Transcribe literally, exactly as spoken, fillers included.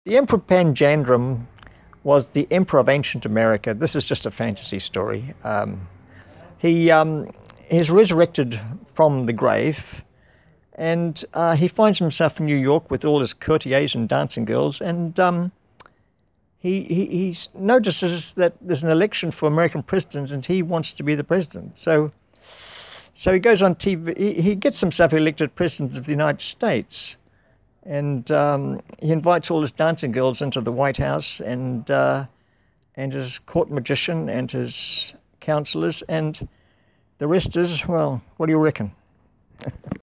The Emperor Panjandrum was the emperor of ancient America. This is just a fantasy story. Um, he um, is resurrected from the grave, and uh, he finds himself in New York with all his courtiers and dancing girls, and um, he, he, he notices that there's an election for American president, and he wants to be the president. So, so he goes on T V. He, he gets himself elected president of the United States. And um, he invites all his dancing girls into the White House, and uh, and his court magician and his counselors, and the rest is, well, what do you reckon?